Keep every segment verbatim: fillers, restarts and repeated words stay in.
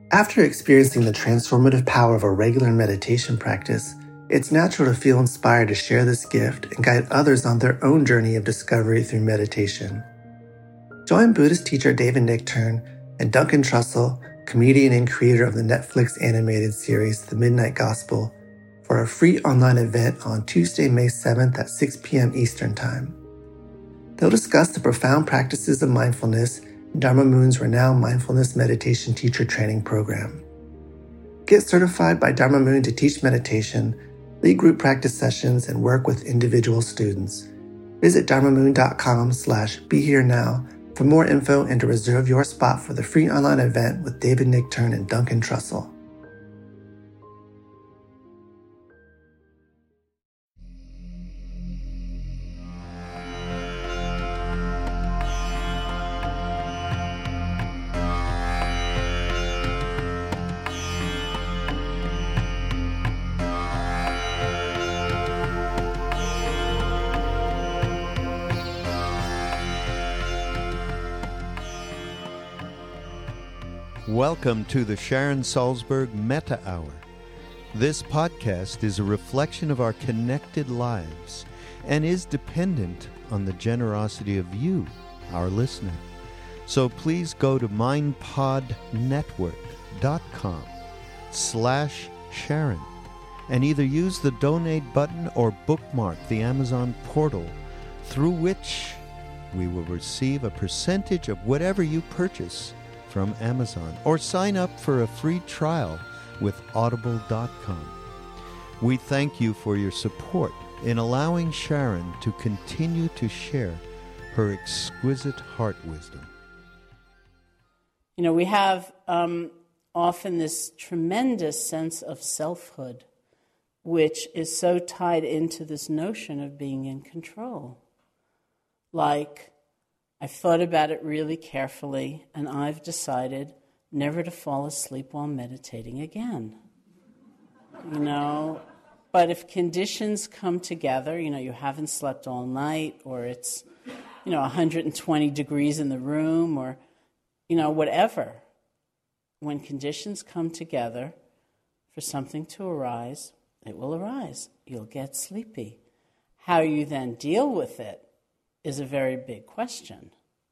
After experiencing the transformative power of a regular meditation practice, it's natural to feel inspired to share this gift and guide others on their own journey of discovery through meditation. Join Buddhist teacher David Nichtern and Duncan Trussell, comedian and creator of the Netflix animated series The Midnight Gospel, for a free online event on Tuesday, May seventh at six p.m. Eastern Time. They'll discuss the profound practices of mindfulness in Dharma Moon's renowned mindfulness meditation teacher training program. Get certified by Dharma Moon to teach meditation, lead group practice sessions, and work with individual students. Visit dharmamoon.com slash be here now for more info and to reserve your spot for the free online event with David Nichtern and Duncan Trussell. Welcome to the Sharon Salzberg Metta Hour. This podcast is a reflection of our connected lives and is dependent on the generosity of you, our listener. So please go to mindpodnetwork.com slash Sharon and either use the donate button or bookmark the Amazon portal through which we will receive a percentage of whatever you purchase from Amazon, or sign up for a free trial with audible dot com. We thank you for your support in allowing Sharon to continue to share her exquisite heart wisdom. You know, we have um, often this tremendous sense of selfhood, which is so tied into this notion of being in control. Like, I've thought about it really carefully, and I've decided never to fall asleep while meditating again. You know, but if conditions come together, you know, you haven't slept all night, or it's, you know, one hundred twenty degrees in the room, or, you know, whatever. When conditions come together for something to arise, it will arise. You'll get sleepy. How you then deal with it is a very big question.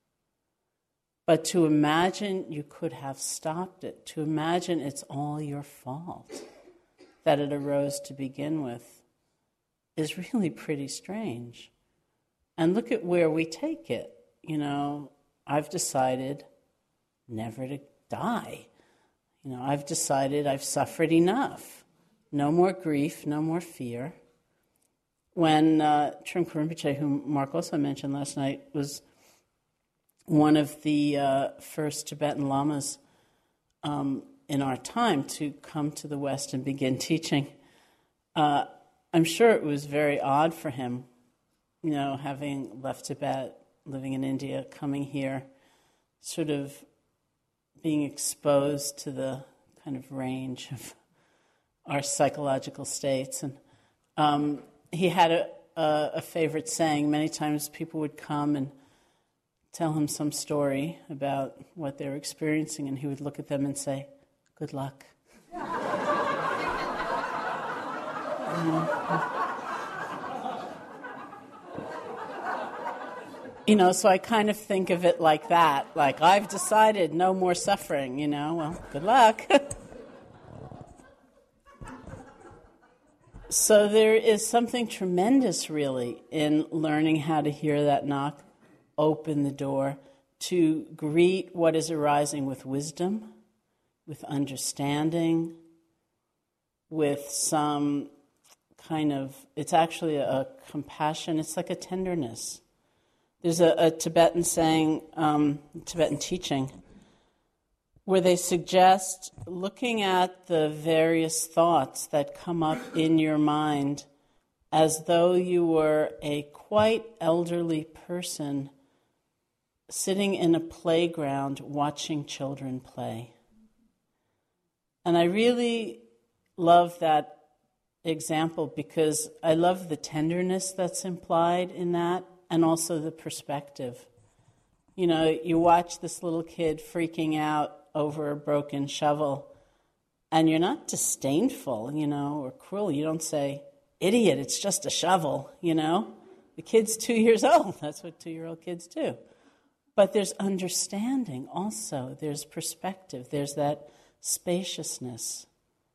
But to imagine you could have stopped it, to imagine it's all your fault that it arose to begin with, is really pretty strange. And look at where we take it. You know, I've decided never to die. You know, I've decided I've suffered enough. No more grief, no more fear. When uh, Trungpa Rinpoche, whom Mark also mentioned last night, was one of the uh, first Tibetan lamas um, in our time to come to the West and begin teaching, uh, I'm sure it was very odd for him, you know, having left Tibet, living in India, coming here, sort of being exposed to the kind of range of our psychological states. And um, he had a, a, a favorite saying. Many times people would come and tell him some story about what they were experiencing, and he would look at them and say, "Good luck." You know, so I kind of think of it like that. Like, I've decided no more suffering, you know. Well, good luck. So there is something tremendous, really, in learning how to hear that knock, open the door, to greet what is arising with wisdom, with understanding, with some kind of, it's actually a compassion, it's like a tenderness. There's a, a Tibetan saying, um, Tibetan teaching, where they suggest looking at the various thoughts that come up in your mind as though you were a quite elderly person sitting in a playground watching children play. And I really love that example because I love the tenderness that's implied in that and also the perspective. You know, you watch this little kid freaking out over a broken shovel, and you're not disdainful, you know, or cruel. You don't say, idiot, it's just a shovel, you know. The kid's two years old. That's what two-year-old kids do. But there's understanding also. There's perspective. There's that spaciousness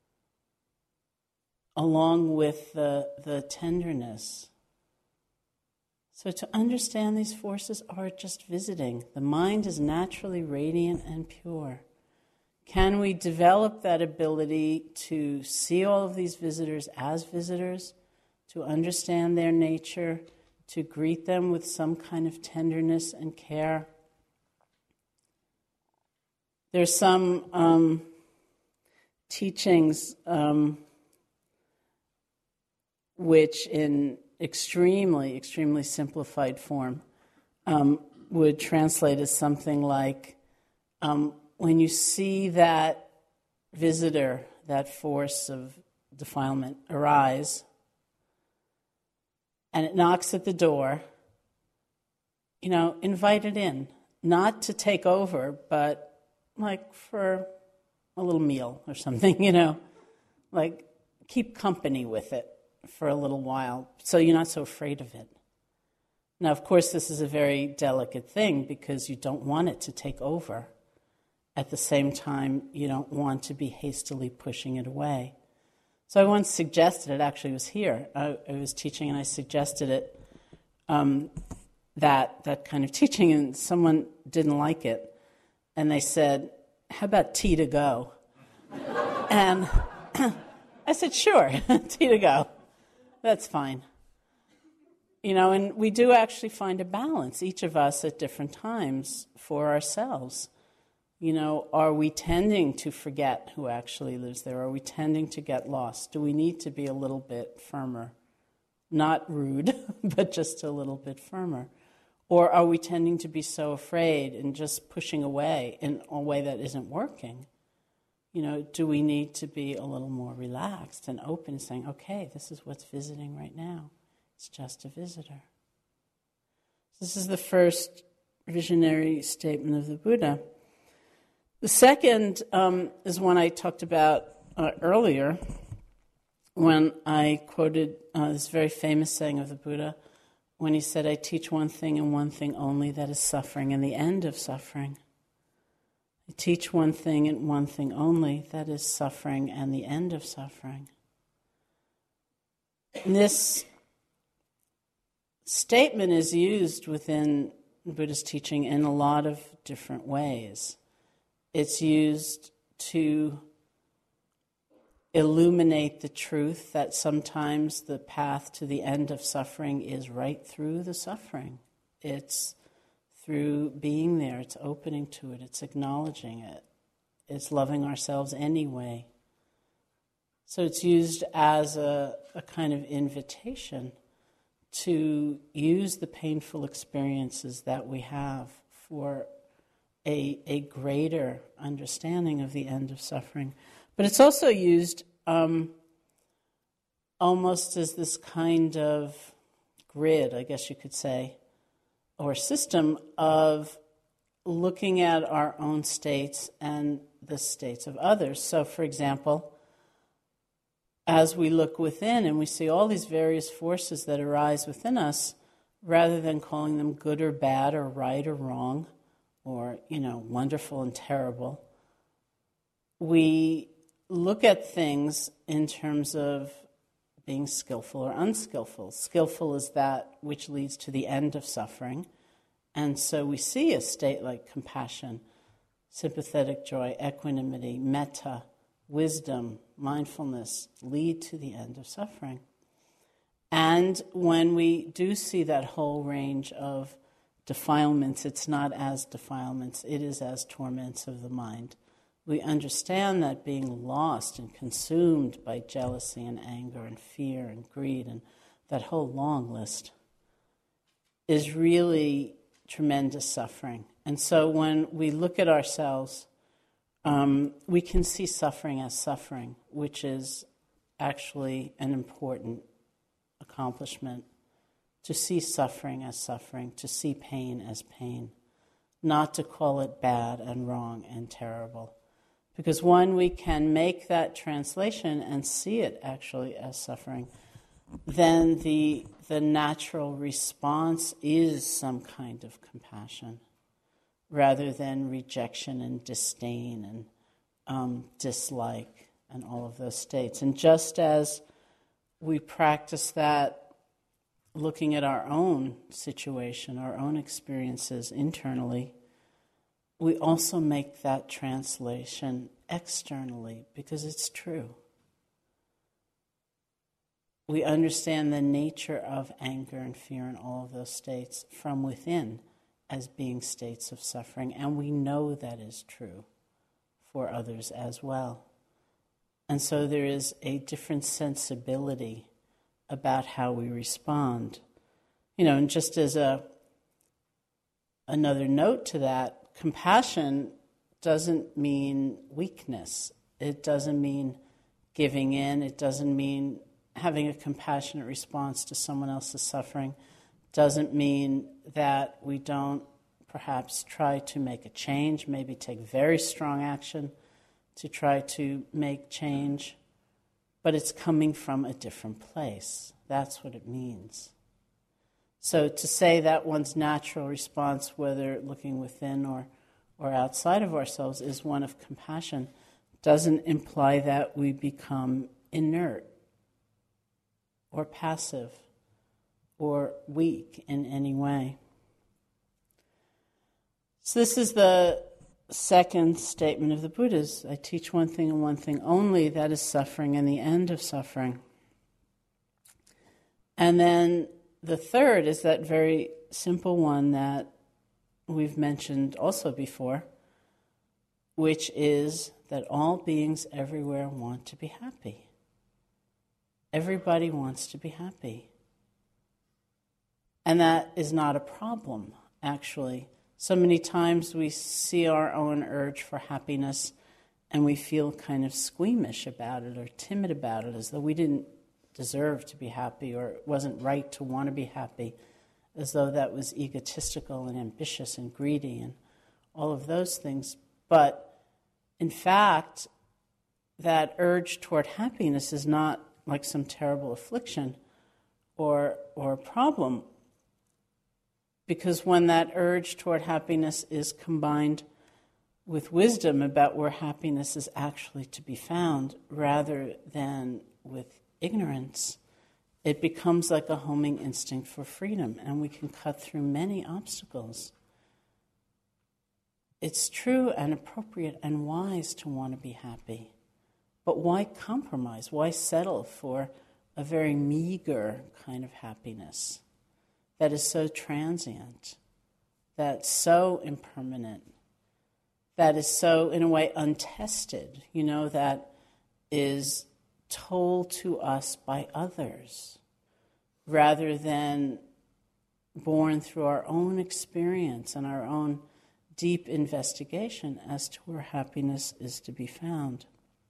along with the, the tenderness. So to understand these forces are just visiting. The mind is naturally radiant and pure. Can we develop that ability to see all of these visitors as visitors, to understand their nature, to greet them with some kind of tenderness and care? There's some um, teachings um, which in extremely, extremely simplified form um, would translate as something like, um, when you see that visitor, that force of defilement arise, and it knocks at the door, you know, invite it in. Not to take over, but like for a little meal or something, you know. Like, keep company with it for a little while so you're not so afraid of it. Now, of course, this is a very delicate thing because you don't want it to take over. At the same time, you don't want to be hastily pushing it away. So I once suggested, it actually was here, I, I was teaching and I suggested it, um, that, that kind of teaching, and someone didn't like it. And they said, how about tea to go? And I said, sure, tea to go. That's fine. You know, and we do actually find a balance, each of us at different times for ourselves. You know, are we tending to forget who actually lives there? Are we tending to get lost? Do we need to be a little bit firmer? Not rude, but just a little bit firmer. Or are we tending to be so afraid and just pushing away in a way that isn't working? You know, do we need to be a little more relaxed and open, saying, okay, this is what's visiting right now. It's just a visitor. This is the first visionary statement of the Buddha. The second um, is one I talked about uh, earlier when I quoted uh, this very famous saying of the Buddha when he said, I teach one thing and one thing only, that is suffering and the end of suffering. I teach one thing and one thing only, that is suffering and the end of suffering. And this statement is used within Buddhist teaching in a lot of different ways. It's used to illuminate the truth that sometimes the path to the end of suffering is right through the suffering. It's through being there, it's opening to it, it's acknowledging it, it's loving ourselves anyway. So it's used as a, a kind of invitation to use the painful experiences that we have for A, a greater understanding of the end of suffering. But it's also used um, almost as this kind of grid, I guess you could say, or system of looking at our own states and the states of others. So, for example, as we look within and we see all these various forces that arise within us, rather than calling them good or bad or right or wrong, or, you know, wonderful and terrible, we look at things in terms of being skillful or unskillful. Skillful is that which leads to the end of suffering. And so we see a state like compassion, sympathetic joy, equanimity, metta, wisdom, mindfulness lead to the end of suffering. And when we do see that whole range of defilements, it's not as defilements, it is as torments of the mind. We understand that being lost and consumed by jealousy and anger and fear and greed and that whole long list is really tremendous suffering. And so when we look at ourselves, um, we can see suffering as suffering, which is actually an important accomplishment. To see suffering as suffering, to see pain as pain. not to call it bad and wrong and terrible. Because when we can make that translation and see it actually as suffering, then the the natural response is some kind of compassion, rather than rejection and disdain and um, dislike and all of those states. And just as we practice that looking at our own situation, our own experiences internally, we also make that translation externally because it's true. We understand the nature of anger and fear and all of those states from within as being states of suffering, and we know that is true for others as well. And so there is a different sensibility about how we respond. You know, and just as a another note to that, compassion doesn't mean weakness. It doesn't mean giving in. It doesn't mean having a compassionate response to someone else's suffering. Doesn't mean that we don't perhaps try to make a change, maybe take very strong action to try to make change. But it's coming from a different place. That's what it means. So to say that one's natural response, whether looking within or, or outside of ourselves, is one of compassion, doesn't imply that we become inert or passive or weak in any way. So this is the second statement of the Buddhas. I teach one thing and one thing only, that is suffering and the end of suffering. And then the third is that very simple one that we've mentioned also before, which is that all beings everywhere want to be happy. Everybody wants to be happy. And that is not a problem, actually. So many times we see our own urge for happiness and we feel kind of squeamish about it or timid about it, as though we didn't deserve to be happy or it wasn't right to want to be happy, as though that was egotistical and ambitious and greedy and all of those things. But in fact, that urge toward happiness is not like some terrible affliction or or problem, because when that urge toward happiness is combined with wisdom about where happiness is actually to be found, rather than with ignorance, it becomes like a homing instinct for freedom, and we can cut through many obstacles. It's true and appropriate and wise to want to be happy, but why compromise? Why settle for a very meager kind of happiness that is so transient, that's so impermanent, that is so, in a way, untested, you know, that is told to us by others, rather than born through our own experience and our own deep investigation as to where happiness is to be found.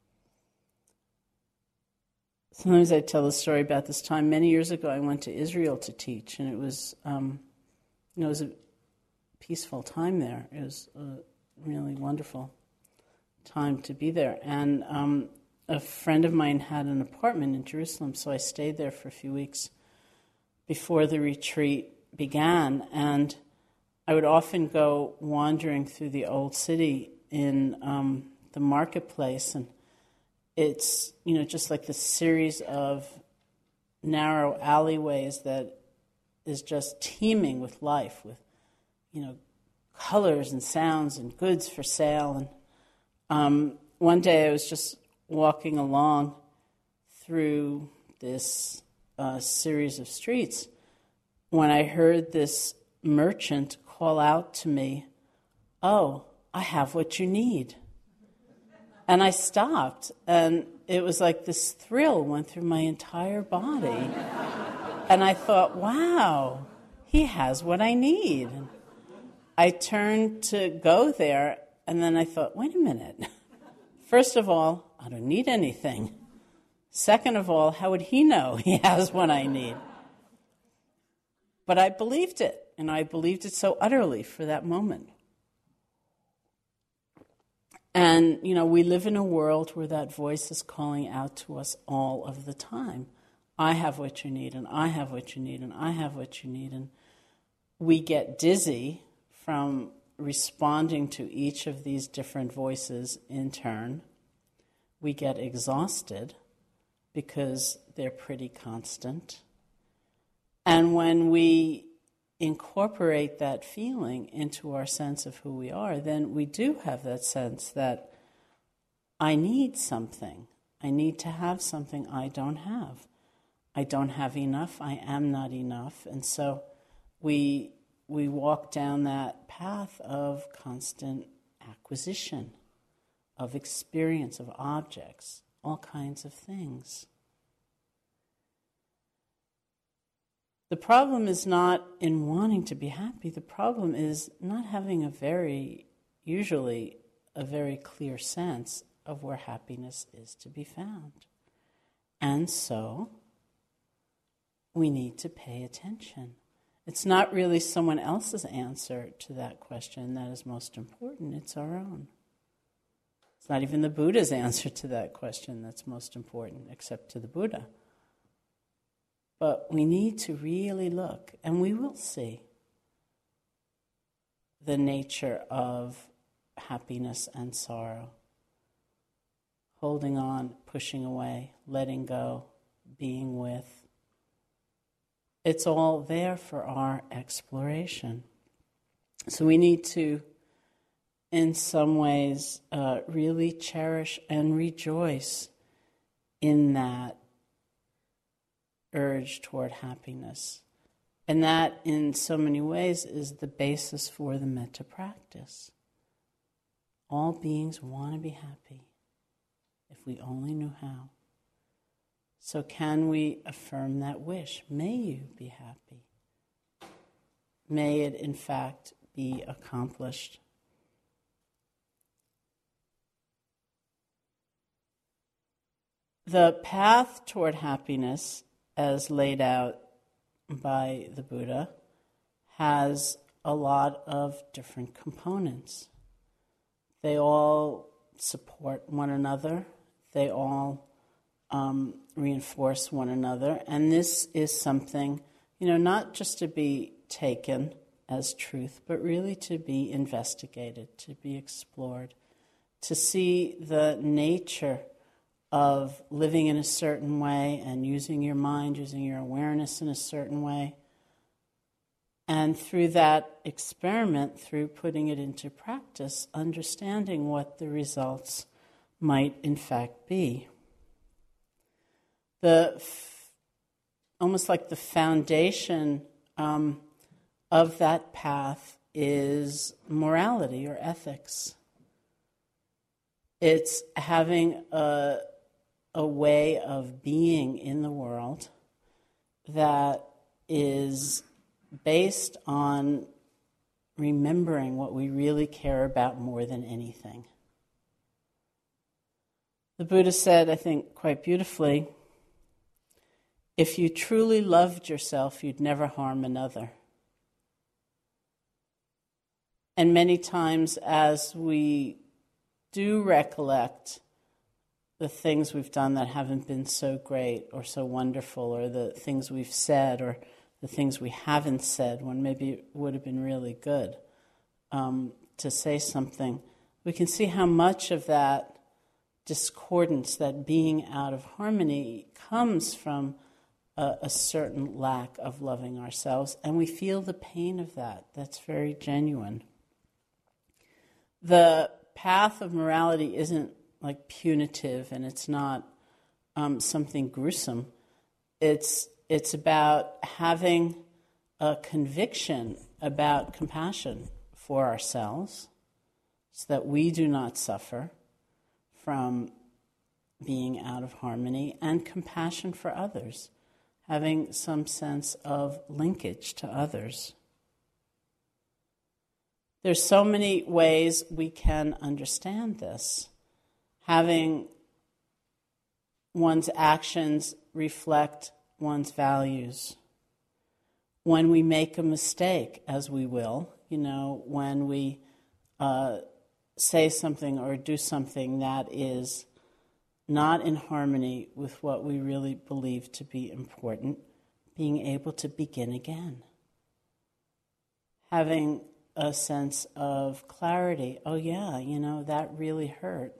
Sometimes I tell a story about this time. Many years ago, I went to Israel to teach, and it was, um, you know, it was a peaceful time there. It was a really wonderful time to be there. And um, a friend of mine had an apartment in Jerusalem, so I stayed there for a few weeks before the retreat began. And I would often go wandering through the old city in um, the marketplace, and it's, you know, just like this series of narrow alleyways that is just teeming with life, with, you know, colors and sounds and goods for sale. And um, one day I was just walking along through this uh, series of streets when I heard this merchant call out to me, "Oh, I have what you need." And I stopped, and it was like this thrill went through my entire body. And I thought, wow, he has what I need. And I turned to go there, and then I thought, wait a minute. First of all, I don't need anything. Second of all, how would he know he has what I need? But I believed it, and I believed it so utterly for that moment. And, you know, we live in a world where that voice is calling out to us all of the time. I have what you need, and I have what you need, and I have what you need. And we get dizzy from responding to each of these different voices in turn. We get exhausted because they're pretty constant. And when we incorporate that feeling into our sense of who we are, then we do have that sense that I need something. I need to have something I don't have. I don't have enough. I am not enough. And so we we walk down that path of constant acquisition, of experience, of objects, all kinds of things. The problem is not in wanting to be happy. The problem is not having a very, usually, a very clear sense of where happiness is to be found. And so, we need to pay attention. It's not really someone else's answer to that question that is most important. It's our own. It's not even the Buddha's answer to that question that's most important, except to the Buddha. But we need to really look, and we will see the nature of happiness and sorrow. Holding on, pushing away, letting go, being with. It's all there for our exploration. So we need to, in some ways, uh, really cherish and rejoice in that urge toward happiness. And that, in so many ways, is the basis for the metta practice. All beings want to be happy, if we only knew how. So can we affirm that wish? May you be happy. May it, in fact, be accomplished. The path toward happiness, as laid out by the Buddha, has a lot of different components. They all support one another. They all um, reinforce one another. And this is something, you know, not just to be taken as truth, but really to be investigated, to be explored, to see the nature of living in a certain way and using your mind, using your awareness in a certain way. And through that experiment, through putting it into practice, understanding what the results might in fact be. The f- almost like the foundation um, of that path is morality or ethics. It's having a a way of being in the world that is based on remembering what we really care about more than anything. The Buddha said, I think quite beautifully, if you truly loved yourself, you'd never harm another. And many times as we do recollect the things we've done that haven't been so great or so wonderful, or the things we've said or the things we haven't said when maybe it would have been really good um, to say something, we can see how much of that discordance, that being out of harmony, comes from a, a certain lack of loving ourselves, and we feel the pain of that. That's very genuine. The path of morality isn't like punitive, and it's not um, something gruesome. It's it's about having a conviction about compassion for ourselves so that we do not suffer from being out of harmony, and compassion for others, having some sense of linkage to others. There's so many ways we can understand this. Having one's actions reflect one's values. When we make a mistake, as we will, you know, when we uh, say something or do something that is not in harmony with what we really believe to be important, being able to begin again. Having a sense of clarity. Oh yeah, you know, that really hurt.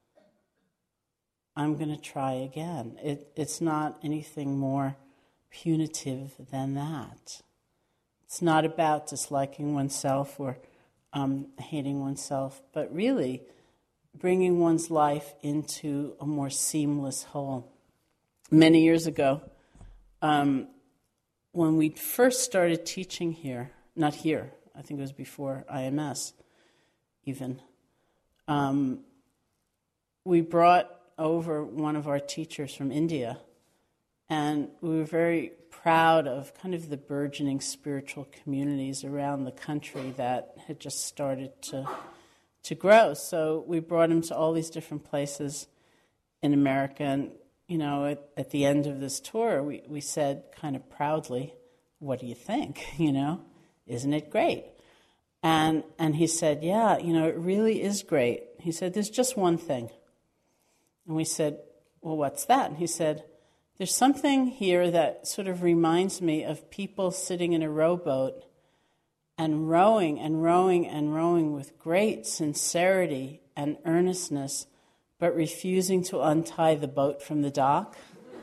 I'm going to try again. It, it's not anything more punitive than that. It's not about disliking oneself or um, hating oneself, but really bringing one's life into a more seamless whole. Many years ago, um, when we first started teaching here, not here, I think it was before I M S even, um, we brought over one of our teachers from India, and we were very proud of kind of the burgeoning spiritual communities around the country that had just started to to grow. So we brought him to all these different places in America, and you know, at, at the end of this tour, we, we said kind of proudly, "What do you think? You know, isn't it great?" And and he said, "Yeah, you know, it really is great." He said, "There's just one thing." And we said, "Well, what's that?" And he said, "There's something here that sort of reminds me of people sitting in a rowboat and rowing and rowing and rowing with great sincerity and earnestness, but refusing to untie the boat from the dock."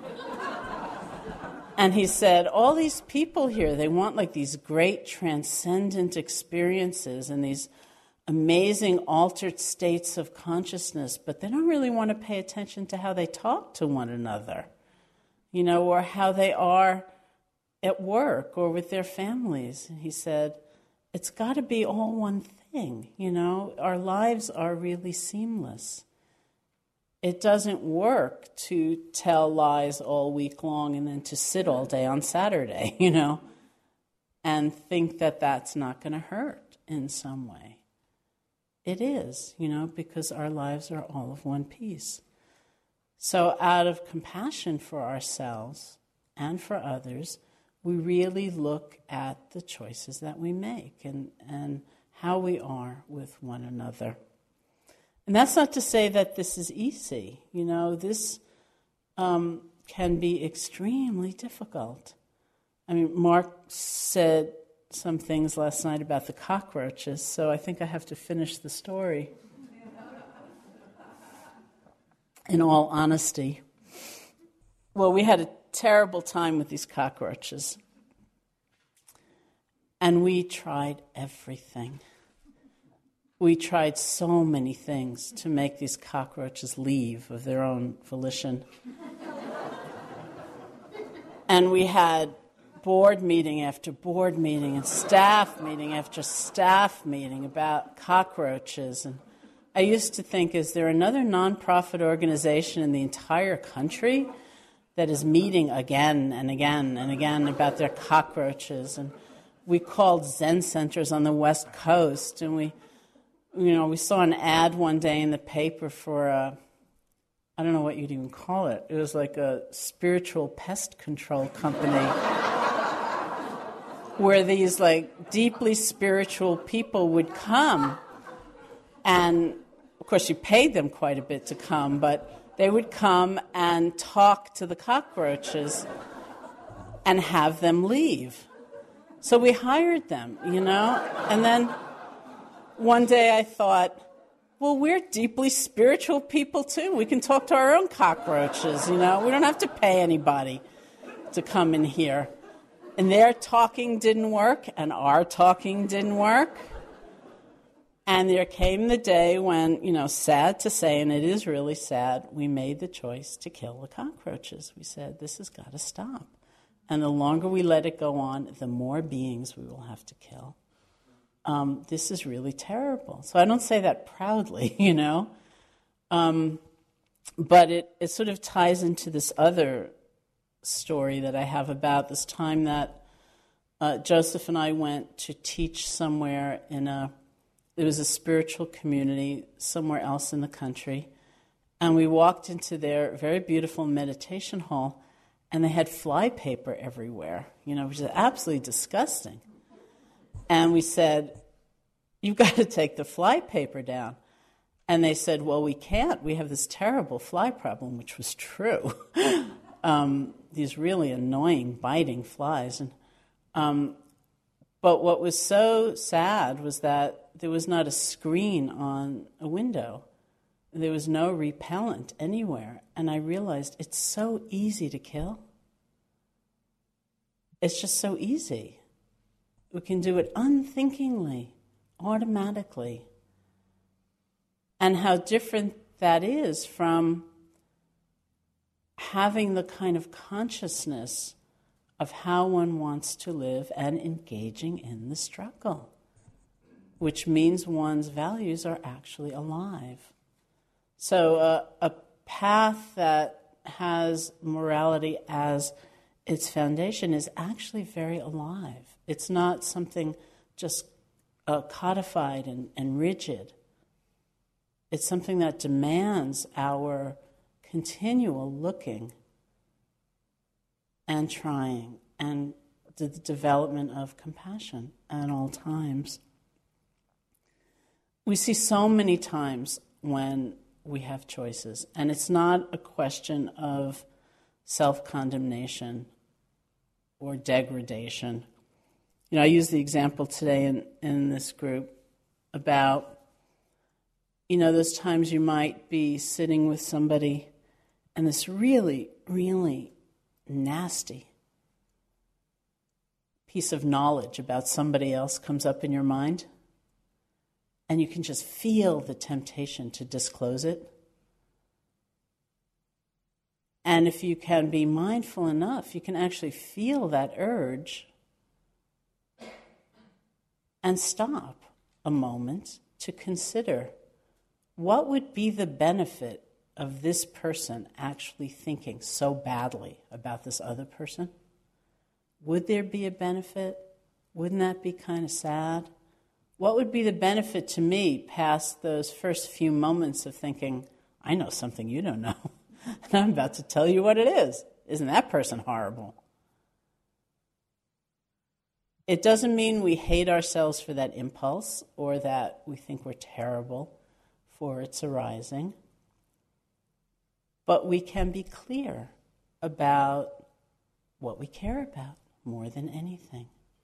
And he said, all these people here, they want like these great transcendent experiences and these amazing altered states of consciousness, but they don't really want to pay attention to how they talk to one another, you know, or how they are at work or with their families. And he said, it's got to be all one thing, you know. Our lives are really seamless. It doesn't work to tell lies all week long and then to sit all day on Saturday, you know, and think that that's not going to hurt in some way. It is, you know, because our lives are all of one piece. So out of compassion for ourselves and for others, we really look at the choices that we make and, and how we are with one another. And that's not to say that this is easy. You know, this um, can be extremely difficult. I mean, Mark said some things last night about the cockroaches, so I think I have to finish the story. In all honesty. Well, we had a terrible time with these cockroaches. And we tried everything. We tried so many things to make these cockroaches leave of their own volition. And we had board meeting after board meeting and staff meeting after staff meeting about cockroaches. And I used to think, is there another nonprofit organization in the entire country that is meeting again and again and again about their cockroaches? And we called Zen centers on the West Coast, and we, you know, we saw an ad one day in the paper for a, I don't know what you'd even call it. It was like a spiritual pest control company where these like deeply spiritual people would come, and of course you paid them quite a bit to come, but they would come and talk to the cockroaches and have them leave. So we hired them, you know, and then one day I thought, well, we're deeply spiritual people too. We can talk to our own cockroaches, you know. We don't have to pay anybody to come in here. And their talking didn't work, and our talking didn't work. And there came the day when, you know, sad to say, and it is really sad, we made the choice to kill the cockroaches. We said, this has got to stop. And the longer we let it go on, the more beings we will have to kill. Um, this is really terrible. So I don't say that proudly, you know. Um, but it, it sort of ties into this other story that I have about this time that uh, Joseph and I went to teach somewhere in a, it was a spiritual community somewhere else in the country. And we walked into their very beautiful meditation hall, and they had fly paper everywhere, you know, which is absolutely disgusting. And we said, you've got to take the fly paper down. And they said, well, we can't. We have this terrible fly problem, which was true. um, these really annoying, biting flies. And, um, but what was so sad was that there was not a screen on a window. There was no repellent anywhere. And I realized it's so easy to kill. It's just so easy. We can do it unthinkingly, automatically. And how different that is from having the kind of consciousness of how one wants to live and engaging in the struggle, which means one's values are actually alive. So uh, a path that has morality as its foundation is actually very alive. It's not something just uh, codified and, and rigid. It's something that demands our continual looking and trying and the development of compassion at all times. We see so many times when we have choices, and it's not a question of self-condemnation or degradation. You know, I used the example today in, in this group about, you know, those times you might be sitting with somebody and this really, really nasty piece of knowledge about somebody else comes up in your mind, and you can just feel the temptation to disclose it. And if you can be mindful enough, you can actually feel that urge and stop a moment to consider, what would be the benefit of this person actually thinking so badly about this other person? Would there be a benefit? Wouldn't that be kind of sad? What would be the benefit to me past those first few moments of thinking, I know something you don't know, and I'm about to tell you what it is. Isn't that person horrible? It doesn't mean we hate ourselves for that impulse or that we think we're terrible for its arising. But we can be clear about what we care about more than anything.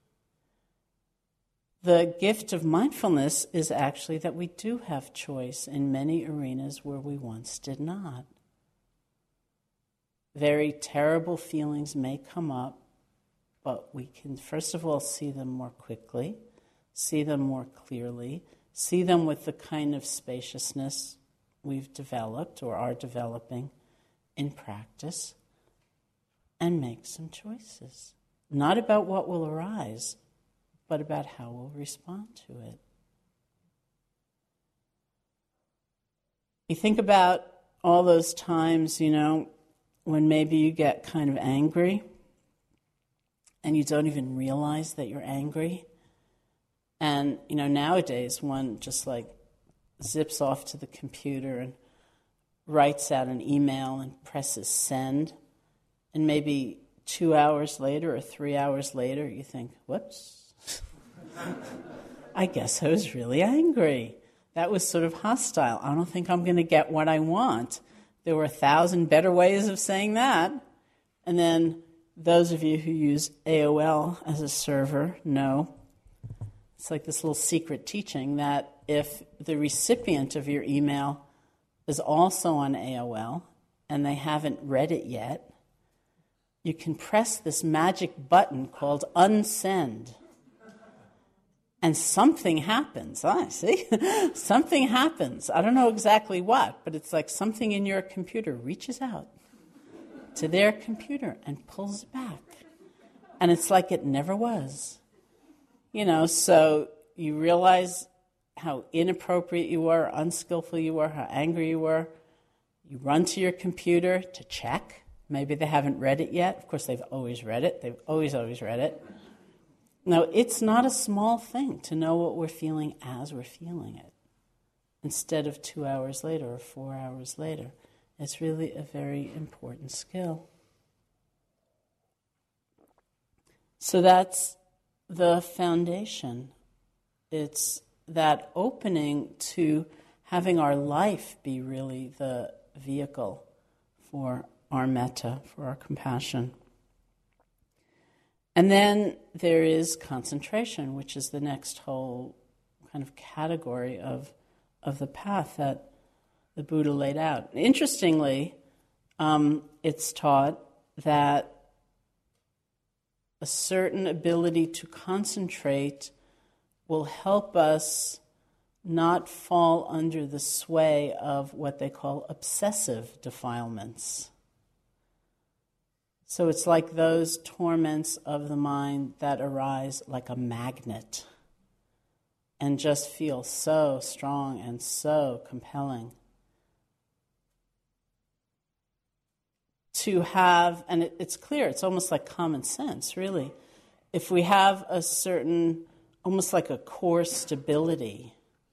The gift of mindfulness is actually that we do have choice in many arenas where we once did not. Very terrible feelings may come up, but we can first of all see them more quickly, see them more clearly, see them with the kind of spaciousness we've developed or are developing in practice, and make some choices. Not about what will arise, but about how we'll respond to it. You think about all those times, you know, when maybe you get kind of angry and you don't even realize that you're angry. And, you know, nowadays one just like zips off to the computer and writes out an email and presses send. And maybe two hours later or three hours later you think, whoops, I guess I was really angry. That was sort of hostile. I don't think I'm going to get what I want. There were a thousand better ways of saying that. And then those of you who use A O L as a server know it's like this little secret teaching that if the recipient of your email is also on A O L and they haven't read it yet, you can press this magic button called unsend. And something happens. Ah, see? Something happens. I don't know exactly what, but it's like something in your computer reaches out to their computer and pulls it back. And it's like it never was. You know, so you realize how inappropriate you were, unskillful you were, how angry you were. You run to your computer to check. Maybe they haven't read it yet. Of course, they've always read it. They've always, always read it. No, it's not a small thing to know what we're feeling as we're feeling it, instead of two hours later or four hours later. It's really a very important skill. So that's the foundation. It's that opening to having our life be really the vehicle for our metta, for our compassion. And then there is concentration, which is the next whole kind of category of, of the path that the Buddha laid out. Interestingly, um, it's taught that a certain ability to concentrate will help us not fall under the sway of what they call obsessive defilements. So it's like those torments of the mind that arise like a magnet and just feel so strong and so compelling. To have, and it, it's clear, it's almost like common sense, really. If we have a certain, almost like a core stability,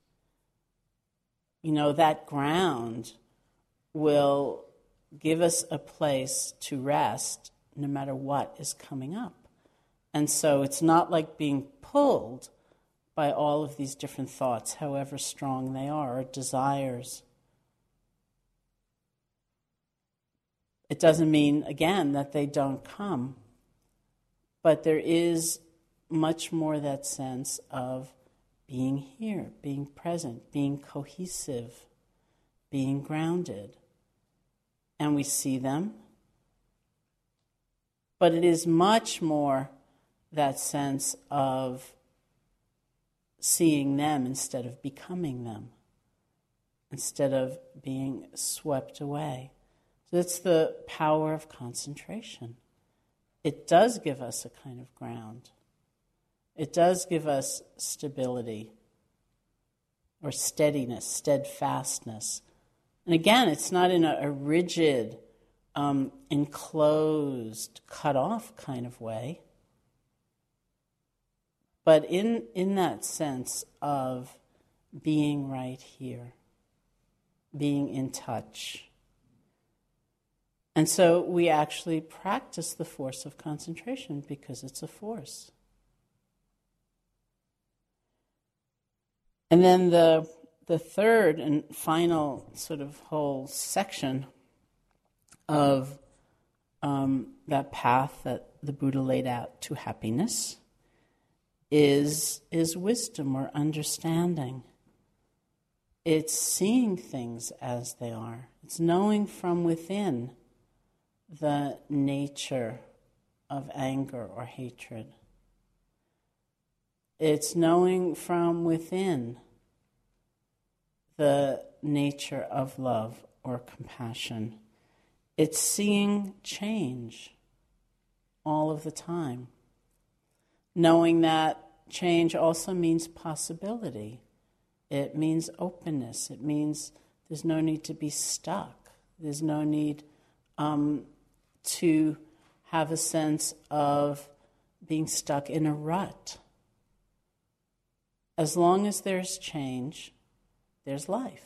you know, that ground will give us a place to rest no matter what is coming up. And so it's not like being pulled by all of these different thoughts, however strong they are, or desires. It doesn't mean, again, that they don't come, but there is much more that sense of being here, being present, being cohesive, being grounded. And we see them, but it is much more that sense of seeing them instead of becoming them, instead of being swept away. So it's the power of concentration. It does give us a kind of ground. It does give us stability or steadiness, steadfastness. And again, it's not in a, a rigid, um, enclosed, cut-off kind of way, but in, in that sense of being right here, being in touch. And so we actually practice the force of concentration because it's a force. And then the the third and final sort of whole section of um, that path that the Buddha laid out to happiness is, is wisdom or understanding. It's seeing things as they are. It's knowing from within the nature of anger or hatred. It's knowing from within the nature of love or compassion. It's seeing change all of the time. Knowing that change also means possibility. It means openness. It means there's no need to be stuck. There's no need um, to have a sense of being stuck in a rut. As long as there's change, there's life.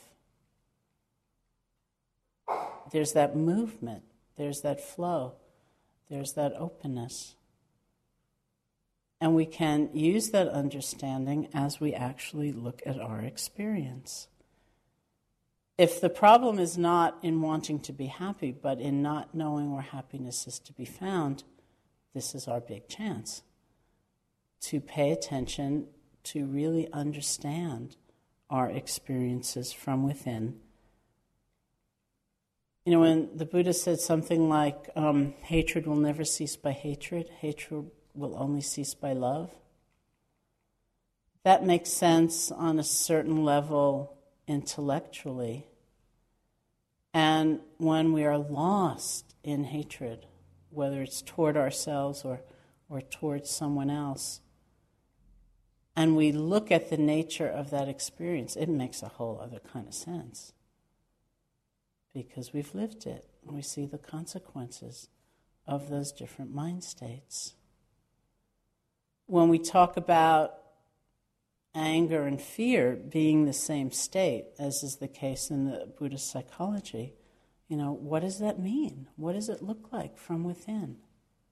There's that movement. There's that flow. There's that openness. And we can use that understanding as we actually look at our experience. If the problem is not in wanting to be happy, but in not knowing where happiness is to be found, this is our big chance to pay attention, to really understand our experiences from within. You know, when the Buddha said something like, um, hatred will never cease by hatred, hatred will only cease by love, that makes sense on a certain level intellectually. And when we are lost in hatred, whether it's toward ourselves or, or towards someone else, and we look at the nature of that experience, it makes a whole other kind of sense. Because we've lived it, and we see the consequences of those different mind states. When we talk about anger and fear being the same state, as is the case in the Buddhist psychology, you know, what does that mean? What does it look like from within?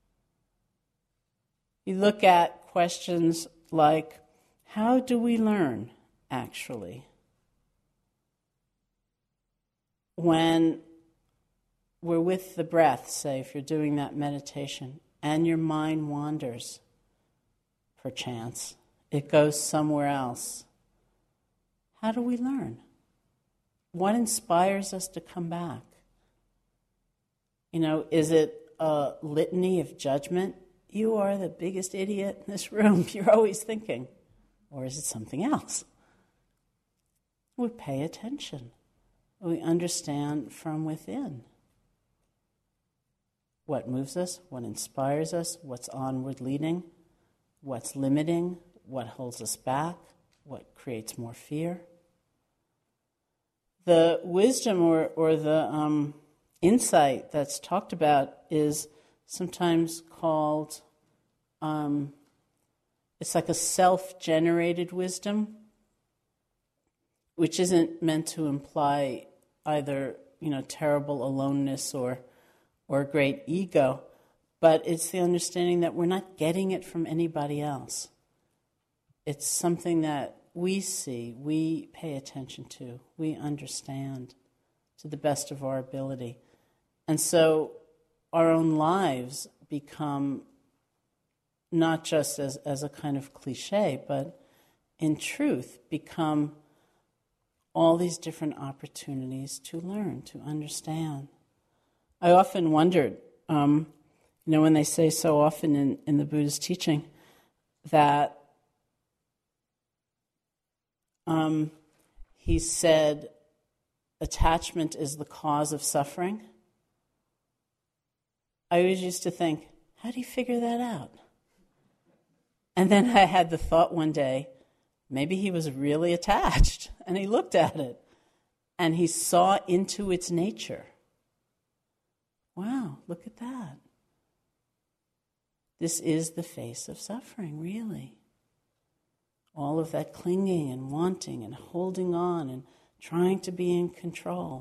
You look at questions like, how do we learn, actually? when we're with the breath, say, if you're doing that meditation, and your mind wanders, perchance, it goes somewhere else, how do we learn? What inspires us to come back? You know, is it a litany of judgment? You are the biggest idiot in this room, you're always thinking. Or is it something else? We pay attention. We understand from within what moves us, what inspires us, what's onward leading, what's limiting, what holds us back, what creates more fear. The wisdom or, or the um, insight that's talked about is sometimes called, um, it's like a self-generated wisdom, which isn't meant to imply either, you know, terrible aloneness or or great ego, but it's the understanding that we're not getting it from anybody else. It's something that we see, we pay attention to, we understand to the best of our ability. And so our own lives become not just as, as a kind of cliche, but in truth become all these different opportunities to learn, to understand. I often wondered, um, you know, when they say so often in, in the Buddha's teaching that um, he said attachment is the cause of suffering, I always used to think, how do you figure that out? And then I had the thought one day, maybe he was really attached, and he looked at it, and he saw into its nature. Wow, look at that. This is the face of suffering, really. All of that clinging and wanting and holding on and trying to be in control.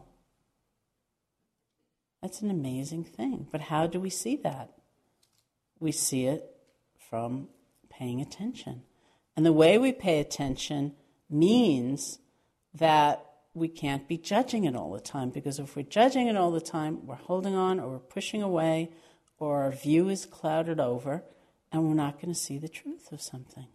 That's an amazing thing. But how do we see that? We see it from paying attention. And the way we pay attention means that we can't be judging it all the time, because if we're judging it all the time, we're holding on or we're pushing away, or our view is clouded over, and we're not going to see the truth of something.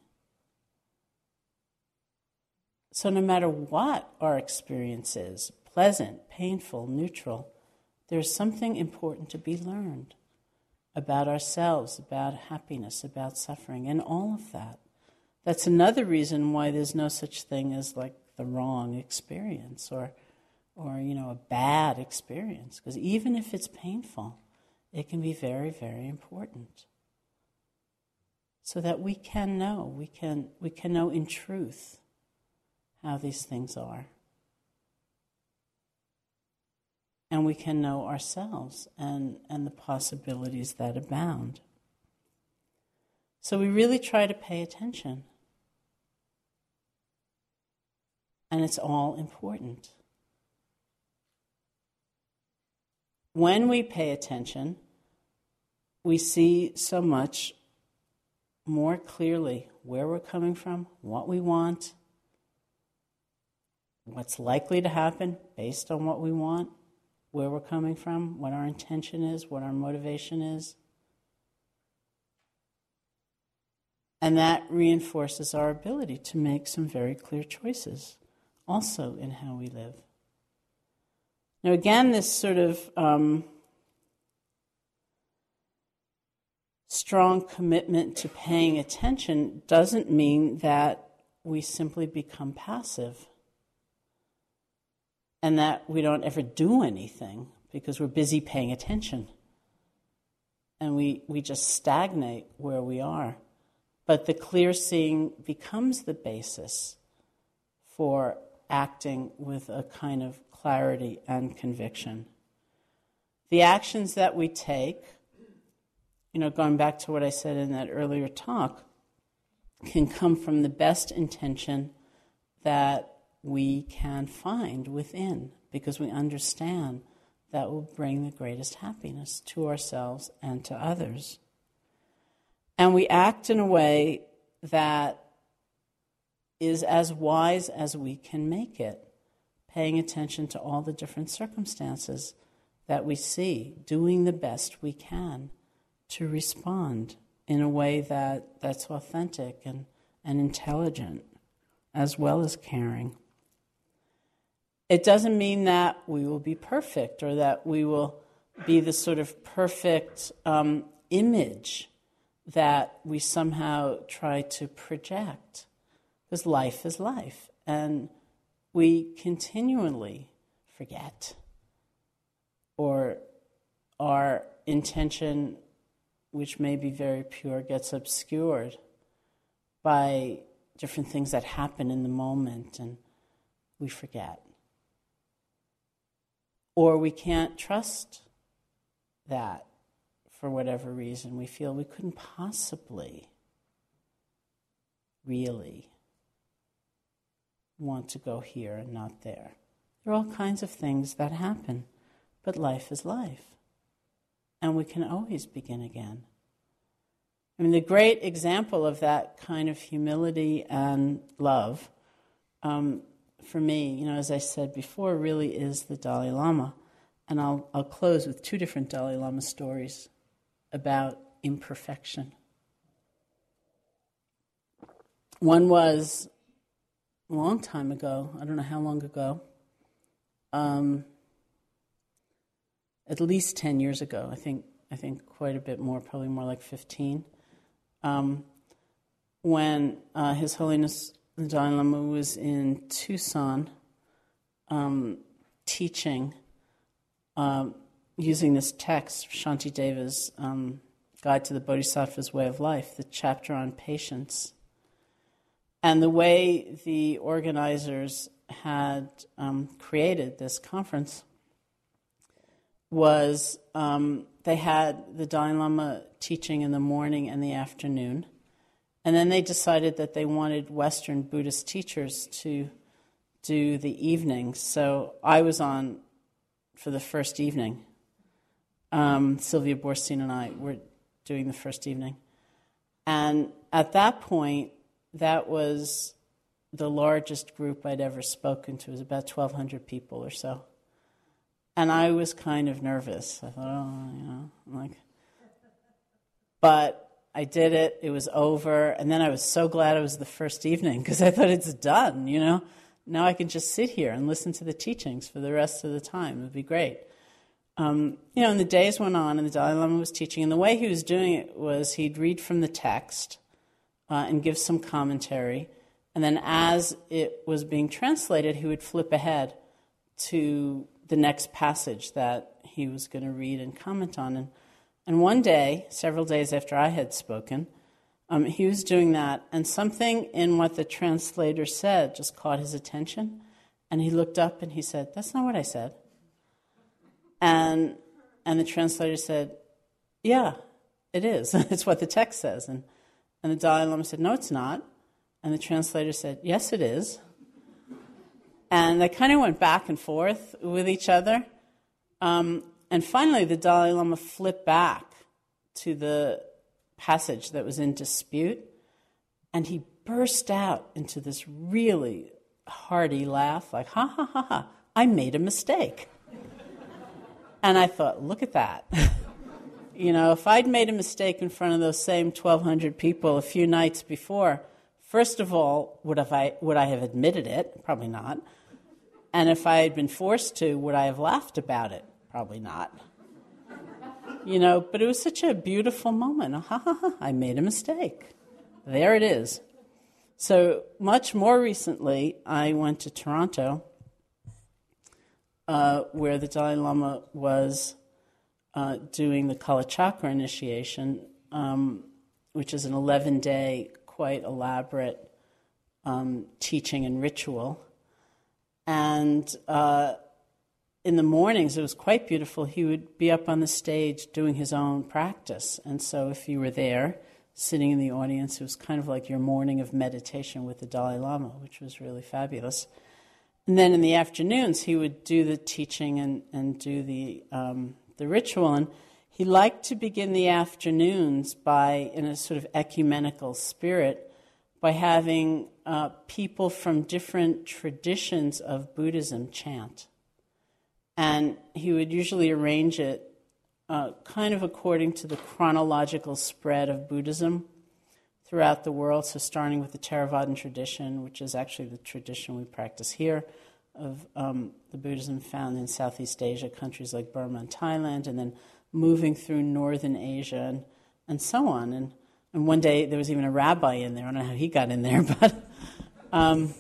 So no matter what our experience is, pleasant, painful, neutral, there's something important to be learned about ourselves, about happiness, about suffering, and all of that. That's another reason why there's no such thing as like the wrong experience or, or you know, a bad experience. Because even if it's painful, it can be very, very important. So that we can know, we can we can know in truth how these things are. And we can know ourselves and, and the possibilities that abound. So we really try to pay attention. And it's all important. When we pay attention, we see so much more clearly where we're coming from, what we want, what's likely to happen based on what we want, where we're coming from, what our intention is, what our motivation is. And that reinforces our ability to make some very clear choices, also in how we live. Now again, this sort of um, strong commitment to paying attention doesn't mean that we simply become passive and that we don't ever do anything because we're busy paying attention. And we, we just stagnate where we are. But the clear seeing becomes the basis for acting with a kind of clarity and conviction. The actions that we take, you know, going back to what I said in that earlier talk, can come from the best intention that we can find within, because we understand that will bring the greatest happiness to ourselves and to others. And we act in a way that is as wise as we can make it, paying attention to all the different circumstances that we see, doing the best we can to respond in a way that, that's authentic and, and intelligent, as well as caring. It doesn't mean that we will be perfect or that we will be the sort of perfect um, image that we somehow try to project, because life is life, and we continually forget, or our intention, which may be very pure, gets obscured by different things that happen in the moment, and we forget. Or we can't trust that for whatever reason. We feel we couldn't possibly really want to go here and not there. There are all kinds of things that happen, but life is life. And we can always begin again. I mean, the great example of that kind of humility and love, um, for me, you know, as I said before, really is the Dalai Lama. And I'll, I'll close with two different Dalai Lama stories about imperfection. One was a long time ago, I don't know how long ago, um, at least ten years ago, I think I think quite a bit more, probably more like fifteen, um, when uh, His Holiness the Dalai Lama was in Tucson um, teaching, um, using this text, Shantideva's um, Guide to the Bodhisattva's Way of Life, the chapter on patience. And the way the organizers had um, created this conference was um, they had the Dalai Lama teaching in the morning and the afternoon, and then they decided that they wanted Western Buddhist teachers to do the evenings. So I was on for the first evening. Um, Sylvia Borstein and I were doing the first evening. And at that point, that was the largest group I'd ever spoken to. It was about twelve hundred people or so. And I was kind of nervous. I thought, oh, you know, I'm like, but I did it. It was over. And then I was so glad it was the first evening because I thought it's done, you know. Now I can just sit here and listen to the teachings for the rest of the time. It would be great. Um, you know, and the days went on and the Dalai Lama was teaching. And the way he was doing it was he'd read from the text uh, and give some commentary. And then as it was being translated, he would flip ahead to the next passage that he was going to read and comment on. And, and one day, several days after I had spoken, um, he was doing that, and something in what the translator said just caught his attention, and he looked up and he said, "That's not what I said." And and the translator said, "Yeah, it is. It's what the text says." And, and the Dalai Lama said, "No, it's not." And the translator said, "Yes, it is." And they kind of went back and forth with each other. Um, and finally, the Dalai Lama flipped back to the passage that was in dispute, and he burst out into this really hearty laugh, like, ha, ha, ha, ha, I made a mistake. And I thought, look at that. You know, if I'd made a mistake in front of those same twelve hundred people a few nights before, first of all, would have I would I have admitted it? Probably not. And if I had been forced to, would I have laughed about it? Probably not. You know, but it was such a beautiful moment. Ha ha ha, I made a mistake. There it is. So much more recently, I went to Toronto, uh, where the Dalai Lama was uh, doing the Kalachakra initiation, um, which is an eleven-day, quite elaborate um, teaching and ritual. And uh, in the mornings, it was quite beautiful. He would be up on the stage doing his own practice. And so if you were there, sitting in the audience, it was kind of like your morning of meditation with the Dalai Lama, which was really fabulous. And then in the afternoons, he would do the teaching and, and do the um, the ritual. And he liked to begin the afternoons by, in a sort of ecumenical spirit, by having uh, people from different traditions of Buddhism chant. And he would usually arrange it uh, kind of according to the chronological spread of Buddhism throughout the world. So starting with the Theravadan tradition, which is actually the tradition we practice here, of um, the Buddhism found in Southeast Asia, countries like Burma and Thailand, and then moving through Northern Asia and, and so on. And, and one day there was even a rabbi in there. I don't know how he got in there, but um,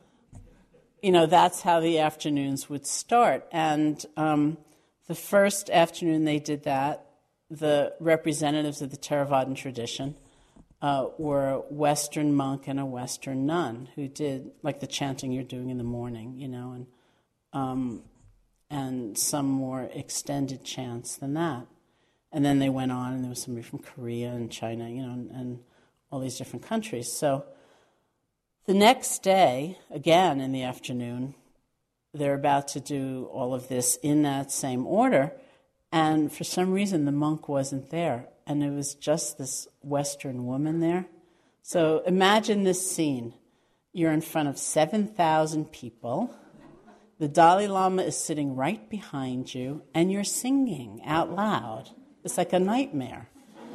you know, that's how the afternoons would start. And um, the first afternoon they did that, the representatives of the Theravadan tradition uh, were a Western monk and a Western nun who did like the chanting you're doing in the morning, you know, and um, and some more extended chants than that. And then they went on, and there was somebody from Korea and China, you know, and, and all these different countries. So the next day, again in the afternoon, they're about to do all of this in that same order, and for some reason the monk wasn't there, and it was just this Western woman there. So imagine this scene. You're in front of seven thousand people. The Dalai Lama is sitting right behind you, and you're singing out loud. It's like a nightmare,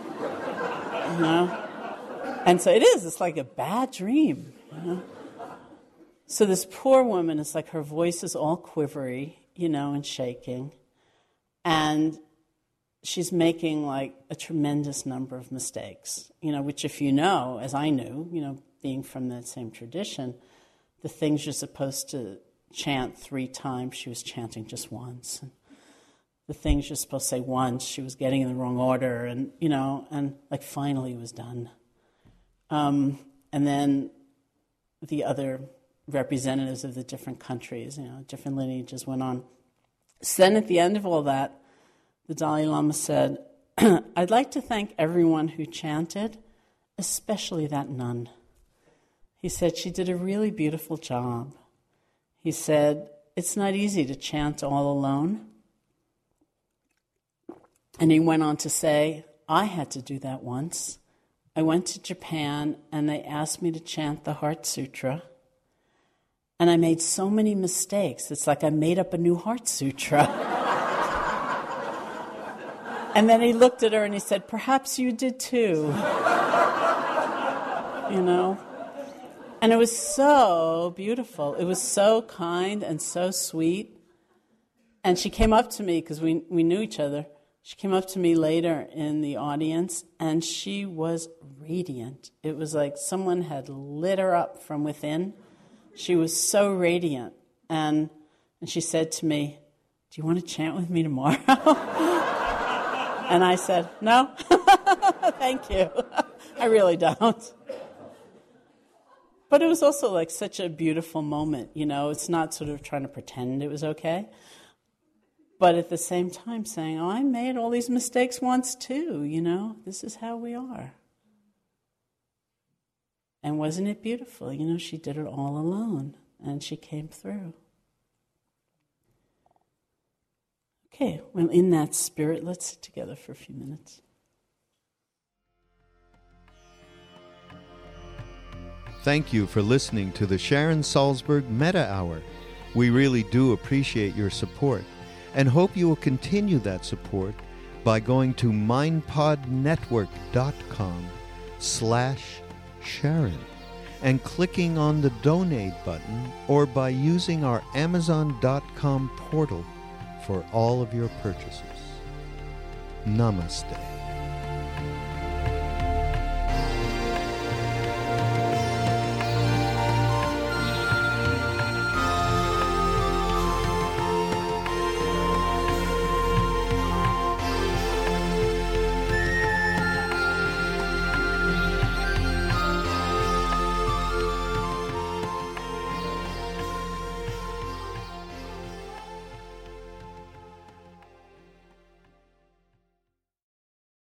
you know? And so it is. It's like a bad dream, you know? So this poor woman is like, her voice is all quivery, you know, and shaking. And she's making like a tremendous number of mistakes, you know, which if you know, as I knew, you know, being from that same tradition, the things you're supposed to chant three times, she was chanting just once. And the things you're supposed to say once, she was getting in the wrong order, and, you know, and like finally it was done. Um, and then the other representatives of the different countries, you know, different lineages went on. So then at the end of all that, the Dalai Lama said, I'd like to thank everyone who chanted, especially that nun. He said she did a really beautiful job. He said, it's not easy to chant all alone. And he went on to say, I had to do that once. I went to Japan and they asked me to chant the Heart Sutra. And I made so many mistakes. It's like I made up a new Heart Sutra. And then he looked at her and he said, perhaps you did too. You know? And it was so beautiful. It was so kind and so sweet. And she came up to me, because we, we knew each other. She came up to me later in the audience, and she was radiant. It was like someone had lit her up from within. She was so radiant. And, and she said to me, do you want to chant with me tomorrow? And I said, no, thank you. I really don't. But it was also like such a beautiful moment, you know. It's not sort of trying to pretend it was okay, but at the same time saying, oh, I made all these mistakes once too, you know. This is how we are. And wasn't it beautiful? You know, she did it all alone, and she came through. Okay, well, in that spirit, let's sit together for a few minutes. Thank you for listening to the Sharon Salzberg Metta Hour. We really do appreciate your support and hope you will continue that support by going to mindpodnetwork.com slash Sharon and clicking on the donate button, or by using our amazon dot com portal for all of your purchases. Namaste.